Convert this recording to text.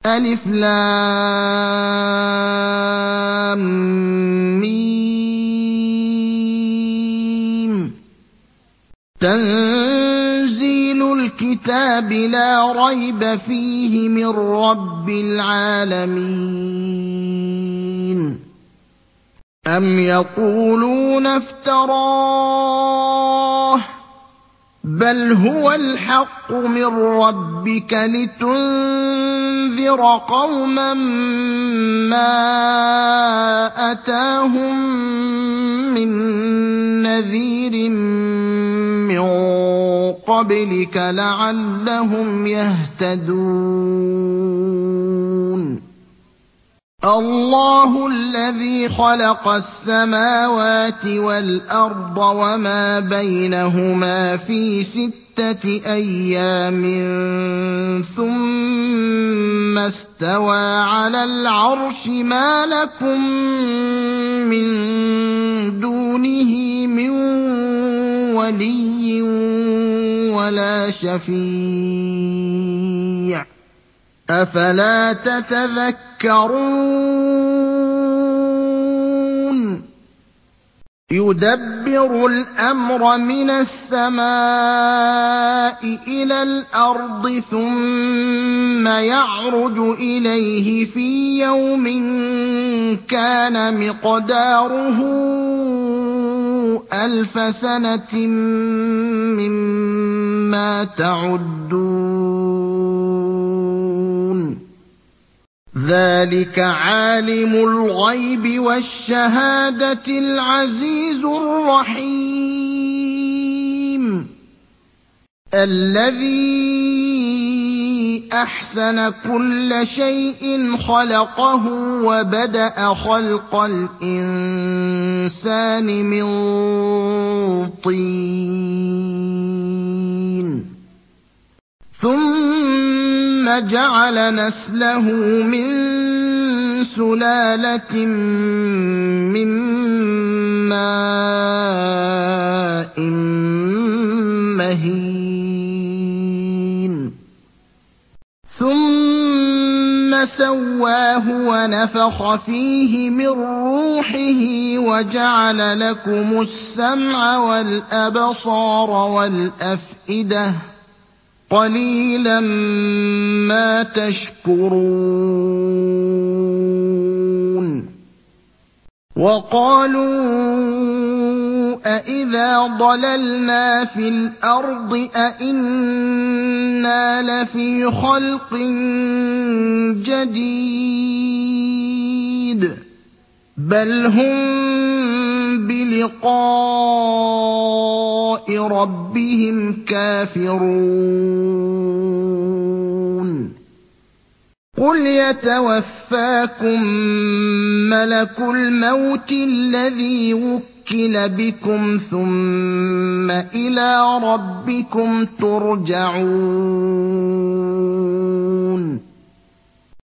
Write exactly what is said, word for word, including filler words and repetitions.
ألف لام ميم تنزيل الكتاب لا ريب فيه من رب العالمين أم يقولون افتراه بل هو الحق من ربك لتنذر قوما ما أتاهم من نذير من قبلك لعلهم يهتدون الله الذي خلق السماوات والأرض وما بينهما في ستة أيام ثم استوى على العرش ما لكم من دونه من ولي ولا شفيع أفلا تتذكرون يدبر الأمر من السماء إلى الأرض ثم يعرج إليه في يوم كان مقداره ألف سنة مما تعدون ذلك عالم الغيب والشهادة العزيز الرحيم الذي أحسن كل شيء خلقه وبدأ خلق الإنسان من طين ثم جعل نسله من سلالة من ماء مهين ثم سواه ونفخ فيه من روحه وجعل لكم السمع والأبصار والأفئدة قليلا ما تشكرون وقالوا أإذا ضللنا في الأرض أإنا لفي خلق جديد بل هم بلقاء ربهم كافرون قل يتوفاكم ملك الموت الذي وكل بكم ثم إلى ربكم ترجعون